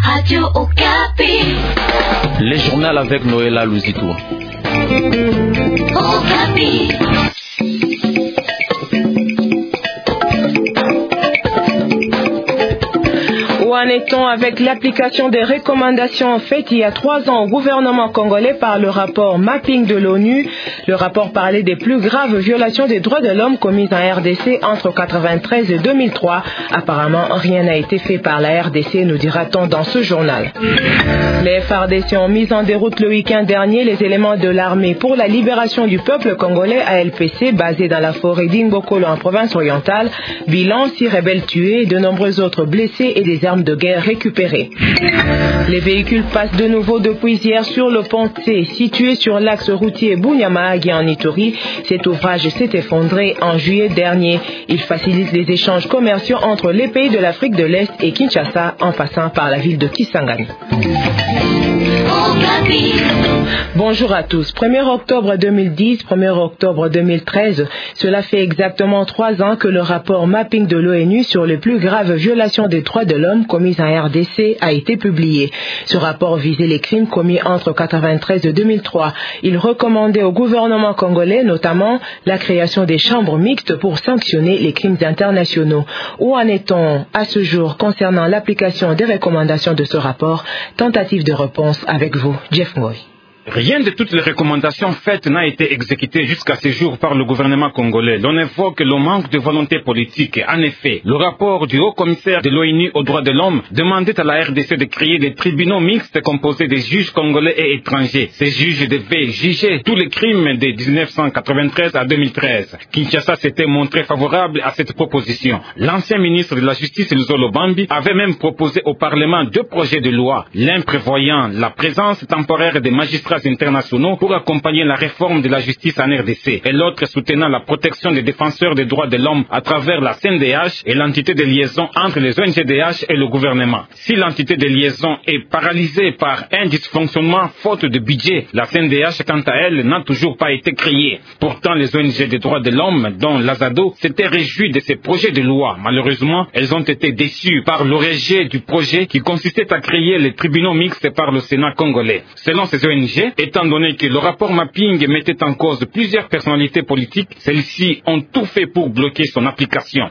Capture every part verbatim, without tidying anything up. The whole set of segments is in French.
Radio Okapi. Les journaux avec Noëlla Luzitou. Okapi. Où en est-on avec l'application des recommandations faites il y a trois ans au gouvernement congolais par le rapport Mapping de l'ONU? Le rapport parlait des plus graves violations des droits de l'homme commises en R D C entre quatre-vingt-treize et deux mille trois. Apparemment, rien n'a été fait par la R D C, nous dira-t-on dans ce journal. Les F R D C ont mis en déroute le week-end dernier les éléments de l'armée pour la libération du peuple congolais A L P C basé dans la forêt d'Ingbokolo en province orientale. Bilan, six rebelles tués, de nombreux autres blessés et des armes de guerre récupérées. Les véhicules passent de nouveau depuis hier sur le pont C, situé sur l'axe routier Bunyamahagi en Ituri. Cet ouvrage s'est effondré en juillet dernier. Il facilite les échanges commerciaux entre les pays de l'Afrique de l'Est et Kinshasa en passant par la ville de Kisangani. Bonjour à tous. premier octobre deux mille dix, premier octobre deux mille treize, cela fait exactement trois ans que le rapport Mapping de l'ONU sur les plus graves violations des droits de l'homme commises en R D C a été publié. Ce rapport visait les crimes commis entre quatre-vingt-treize et deux mille trois. Il recommandait au gouvernement congolais notamment la création des chambres mixtes pour sanctionner les crimes internationaux. Où en est-on à ce jour concernant l'application des recommandations de ce rapport? Tentative de réponse avec vous, Jeff Ngoy. Rien de toutes les recommandations faites n'a été exécuté jusqu'à ce jour par le gouvernement congolais. L'on évoque le manque de volonté politique. En effet, le rapport du haut-commissaire de l'ONU aux droits de l'homme demandait à la R D C de créer des tribunaux mixtes composés des juges congolais et étrangers. Ces juges devaient juger tous les crimes de dix-neuf cent quatre-vingt-treize à deux mille treize. Kinshasa s'était montré favorable à cette proposition. L'ancien ministre de la Justice, Nzolo Bambi, avait même proposé au Parlement deux projets de loi, l'un prévoyant la présence temporaire des magistrats internationaux pour accompagner la réforme de la justice en R D C et l'autre soutenant la protection des défenseurs des droits de l'homme à travers la C N D H et l'entité de liaison entre les O N G D H et le gouvernement. Si l'entité de liaison est paralysée par un dysfonctionnement faute de budget, la C N D H quant à elle n'a toujours pas été créée. Pourtant, les O N G des droits de l'homme, dont l'Azado, s'étaient réjouis de ces projets de loi. Malheureusement, elles ont été déçues par le rejet du projet qui consistait à créer les tribunaux mixtes par le Sénat congolais. Selon ces O N G, étant donné que le rapport Mapping mettait en cause plusieurs personnalités politiques, celles-ci ont tout fait pour bloquer son application.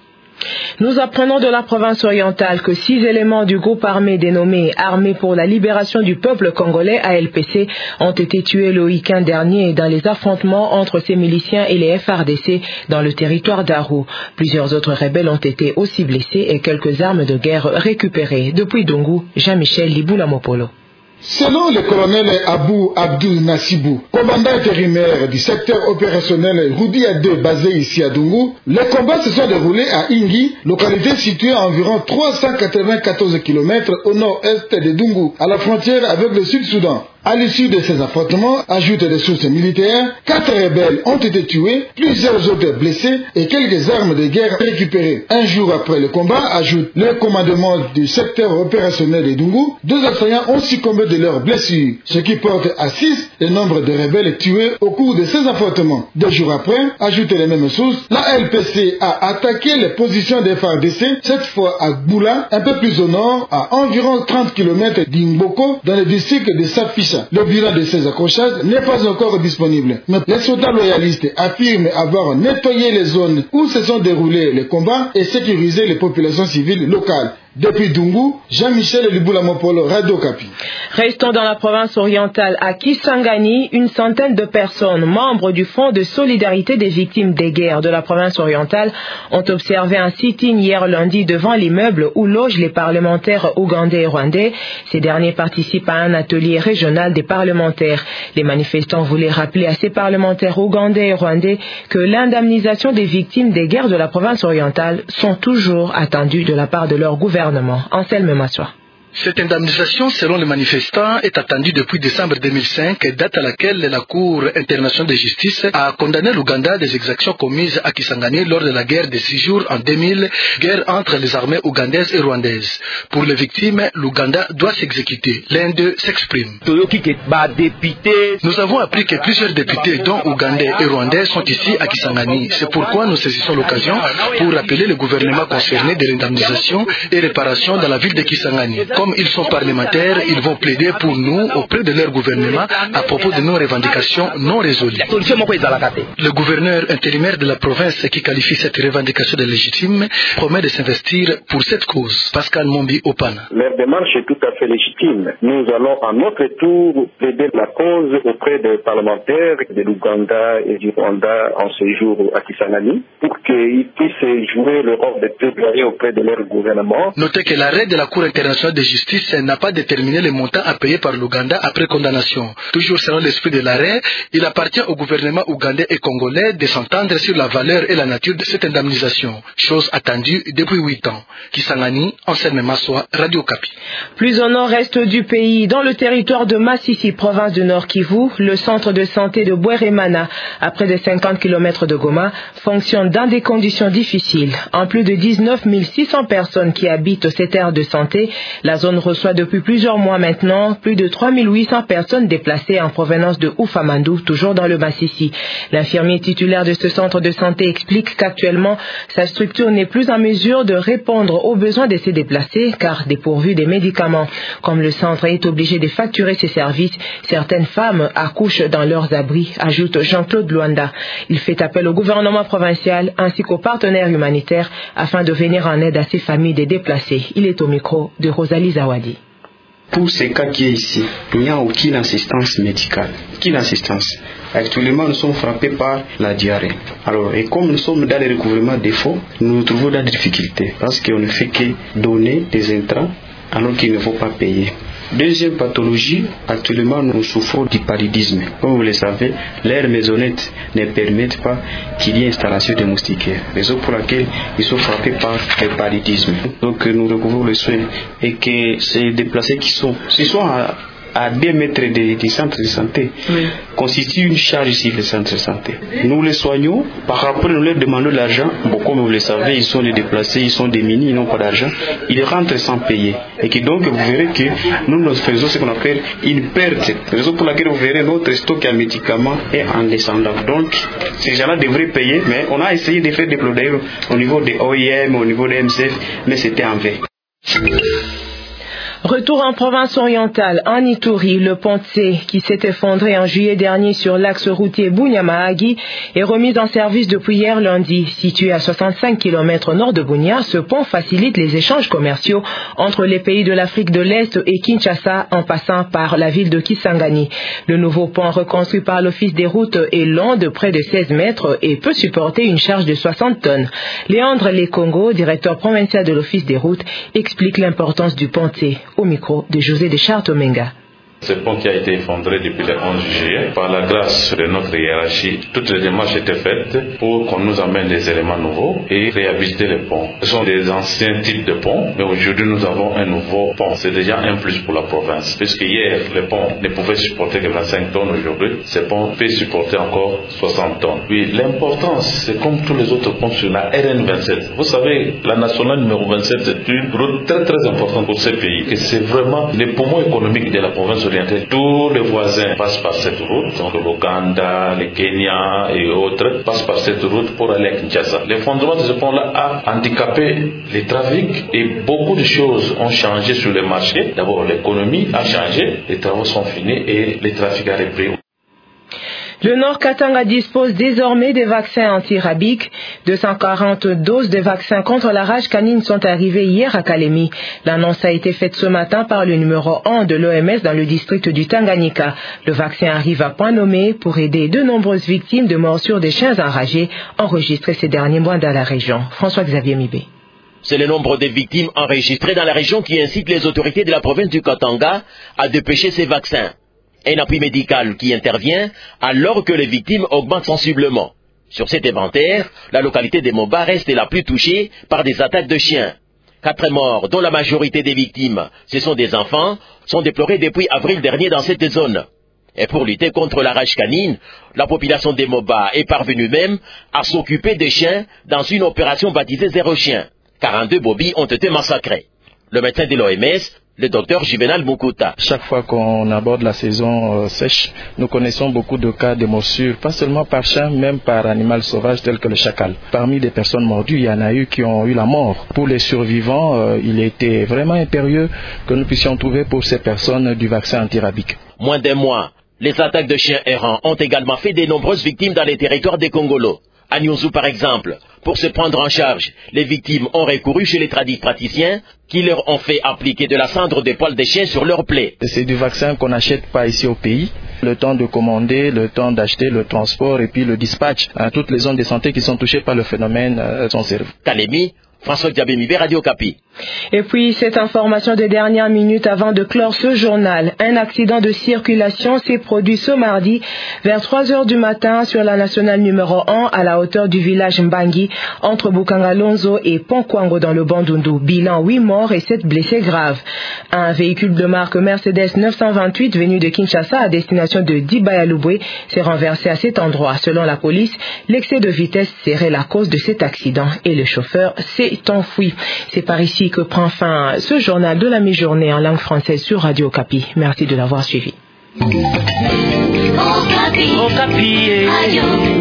Nous apprenons de la province orientale que six éléments du groupe armé dénommé Armée pour la libération du peuple congolais A L P C ont été tués le week-end dernier dans les affrontements entre ces miliciens et les F R D C dans le territoire d'Aru. Plusieurs autres rebelles ont été aussi blessés et quelques armes de guerre récupérées. Depuis Dungu, Jean-Michel Liboulamopolo. Selon le colonel Abou Abdou Nassibou, commandant intérimaire du secteur opérationnel Roudia deux basé ici à Dungu, les combats se sont déroulés à Ingi, localité située à environ trois cent quatre-vingt-quatorze kilomètres au nord-est de Dungu, à la frontière avec le Sud-Soudan. À l'issue de ces affrontements, ajoutent des sources militaires, quatre rebelles ont été tués, plusieurs autres blessés et quelques armes de guerre récupérées. Un jour après le combat, ajoute le commandement du secteur opérationnel de Dungu, deux assaillants ont succombé de leurs blessures, ce qui porte à six le nombre de rebelles tués au cours de ces affrontements. Deux jours après, ajoute les mêmes sources, la L P C a attaqué les positions des F A R D C, cette fois à Goula, un peu plus au nord, à environ trente kilomètres d'Ingboko, dans le district de Sapisa. Le bilan de ces accrochages n'est pas encore disponible. Mais les soldats loyalistes affirment avoir nettoyé les zones où se sont déroulés les combats et sécurisé les populations civiles locales. Depuis Dungu, Jean-Michel Liboulamopolo, Radio Okapi. Restons dans la province orientale. À Kisangani, une centaine de personnes, membres du Fonds de solidarité des victimes des guerres de la province orientale, ont observé un sit-in hier lundi devant l'immeuble où logent les parlementaires ougandais et rwandais. Ces derniers participent à un atelier régional des parlementaires. Les manifestants voulaient rappeler à ces parlementaires ougandais et rwandais que l'indemnisation des victimes des guerres de la province orientale sont toujours attendues de la part de leur gouvernement. Anselme Massoua. Cette indemnisation, selon les manifestants, est attendue depuis décembre deux mille cinq, date à laquelle la Cour internationale de justice a condamné l'Ouganda des exactions commises à Kisangani lors de la guerre de six jours en deux mille, guerre entre les armées ougandaises et rwandaises. Pour les victimes, l'Ouganda doit s'exécuter. L'un d'eux s'exprime. Nous avons appris que plusieurs députés, dont ougandais et rwandais, sont ici à Kisangani. C'est pourquoi nous saisissons l'occasion pour appeler le gouvernement concerné de l'indemnisation et réparation dans la ville de Kisangani. Comme Comme ils sont parlementaires, ils vont plaider pour nous auprès de leur gouvernement à propos de nos revendications non résolues. Le gouverneur intérimaire de la province qui qualifie cette revendication de légitime promet de s'investir pour cette cause. Pascal Mombi Opana. Leur démarche est tout à fait légitime. Nous allons à notre tour plaider la cause auprès des parlementaires de l'Ouganda et du Rwanda en séjour à Kisangani pour qu'ils puissent jouer le rôle de plaidoyer auprès de leur gouvernement. Notez que l'arrêt de la Cour internationale de justice n'a pas déterminé les montants à payer par l'Ouganda après condamnation. Toujours selon l'esprit de l'arrêt, il appartient au gouvernement ougandais et congolais de s'entendre sur la valeur et la nature de cette indemnisation, chose attendue depuis huit ans. Kisangani, Anselme Massoa, Radio Kapi. Plus au nord-est du pays, dans le territoire de Massissi, province du Nord Kivu, le centre de santé de Bweremana, à près de cinquante kilomètres de Goma, fonctionne dans des conditions difficiles. En plus de dix-neuf mille six cents personnes qui habitent cette aire de santé, la zone reçoit depuis plusieurs mois maintenant plus de trois mille huit cents personnes déplacées en provenance de Oufamandou, toujours dans le Massissi. L'infirmier titulaire de ce centre de santé explique qu'actuellement, sa structure n'est plus en mesure de répondre aux besoins de ces déplacés car dépourvu des médicaments. Comme le centre est obligé de facturer ses services, certaines femmes accouchent dans leurs abris, ajoute Jean-Claude Luanda. Il fait appel au gouvernement provincial ainsi qu'aux partenaires humanitaires afin de venir en aide à ces familles des déplacés. Il est au micro de Rosalie Zawadi. Pour ces cas qui est ici, il n'y a aucune assistance médicale. Aucune assistance. Actuellement, nous sommes frappés par la diarrhée. Alors, et comme nous sommes dans les recouvrements des fonds, nous nous trouvons dans des difficultés parce qu'on ne fait que donner des intrants alors qu'il ne faut pas payer. Deuxième pathologie, actuellement nous souffrons du paludisme. Comme vous le savez, l'air maisonnette ne permet pas qu'il y ait installation de moustiquaires. Raison pour laquelle ils sont frappés par le paludisme. Donc nous recouvrons le soin et que ces déplacés qui sont, ce sont à, à deux mètres du centre de santé, oui, constituent une charge sur le centre de santé. Nous les soignons, par rapport nous leur demandons de l'argent. Bon, comme vous le savez, ils sont les déplacés, ils sont démunis, ils n'ont pas d'argent. Ils rentrent sans payer. Et que donc vous verrez que nous, nous faisons ce qu'on appelle une perte. Raison pour laquelle vous verrez notre stock à médicaments est en descendant. Donc ces gens-là devraient payer, mais on a essayé de faire des plaidoyers au niveau des O I M, au niveau des M C F, mais c'était en vain. Retour en province orientale, en Ituri, le pont C, qui s'est effondré en juillet dernier sur l'axe routier Bunia-Mahagi, est remis en service depuis hier lundi. Situé à soixante-cinq kilomètres au nord de Bunia, ce pont facilite les échanges commerciaux entre les pays de l'Afrique de l'Est et Kinshasa en passant par la ville de Kisangani. Le nouveau pont reconstruit par l'Office des routes est long de près de seize mètres et peut supporter une charge de soixante tonnes. Léandre Lekongo, directeur provincial de l'Office des routes, explique l'importance du pont C. Au micro de José de Chartomenga. Ce pont qui a été effondré depuis le onze juillet, par la grâce de notre hiérarchie, toutes les démarches étaient faites pour qu'on nous amène des éléments nouveaux et réhabiliter les ponts. Ce sont des anciens types de ponts, mais aujourd'hui nous avons un nouveau pont. C'est déjà un plus pour la province, puisque hier le pont ne pouvait supporter que vingt-cinq tonnes, aujourd'hui ce pont peut supporter encore soixante tonnes. Puis l'importance, c'est comme tous les autres ponts sur la R N vingt-sept. Vous savez, la nationale numéro vingt-sept est une route très très importante pour ces pays, et c'est vraiment les poumons économiques de la province. Tous les voisins passent par cette route, donc l'Ouganda, le Kenya et autres passent par cette route pour aller à Kinshasa. L'effondrement de ce pont-là a handicapé les trafics et beaucoup de choses ont changé sur le marché. D'abord, l'économie a changé, les travaux sont finis et le trafic a repris. Le Nord Katanga dispose désormais des vaccins anti-rabiques. deux cent quarante doses de vaccins contre la rage canine sont arrivées hier à Kalemi. L'annonce a été faite ce matin par le numéro un de l'O M S dans le district du Tanganyika. Le vaccin arrive à point nommé pour aider de nombreuses victimes de morsures des chiens enragés enregistrées ces derniers mois dans la région. François-Xavier Mibé. C'est le nombre de victimes enregistrées dans la région qui incite les autorités de la province du Katanga à dépêcher ces vaccins. Un appui médical qui intervient alors que les victimes augmentent sensiblement. Sur cet inventaire, la localité de Moba reste la plus touchée par des attaques de chiens. Quatre morts, dont la majorité des victimes, ce sont des enfants, sont déplorés depuis avril dernier dans cette zone. Et pour lutter contre la rage canine, la population de Moba est parvenue même à s'occuper des chiens dans une opération baptisée Zéro Chien. quarante-deux brebis ont été massacrés. Le médecin de l'O M S le docteur Juvenal Mukuta. Chaque fois qu'on aborde la saison euh, sèche, nous connaissons beaucoup de cas de morsures, pas seulement par chien, même par animal sauvage tel que le chacal. Parmi les personnes mordues, il y en a eu qui ont eu la mort. Pour les survivants, euh, il était vraiment impérieux que nous puissions trouver pour ces personnes du vaccin antirabique. Moins d'un mois, les attaques de chiens errants ont également fait de nombreuses victimes dans les territoires des Congolos. À Nyonzou par exemple, pour se prendre en charge, les victimes ont recouru chez les tradipraticiens qui leur ont fait appliquer de la cendre de poils de chien sur leurs plaies. C'est du vaccin qu'on n'achète pas ici au pays. Le temps de commander, le temps d'acheter, le transport et puis le dispatch. Hein, toutes les zones de santé qui sont touchées par le phénomène euh, sont servies. Kalemi, François Diabémibé, Radio Kapi. Et puis, cette information de dernière minute avant de clore ce journal. Un accident de circulation s'est produit ce mardi vers trois heures du matin sur la nationale numéro un à la hauteur du village Mbangi entre Bukangalonzo et Ponkwango dans le Bandundu. Bilan huit morts et sept blessés graves. Un véhicule de marque Mercedes neuf cent vingt-huit venu de Kinshasa à destination de Dibayaloubwe s'est renversé à cet endroit. Selon la police, l'excès de vitesse serait la cause de cet accident et le chauffeur s'est enfoui. C'est par ici que prend fin ce journal de la mi-journée en langue française sur Radio Kapi. Merci de l'avoir suivi. Okapi. Okapi. Radio.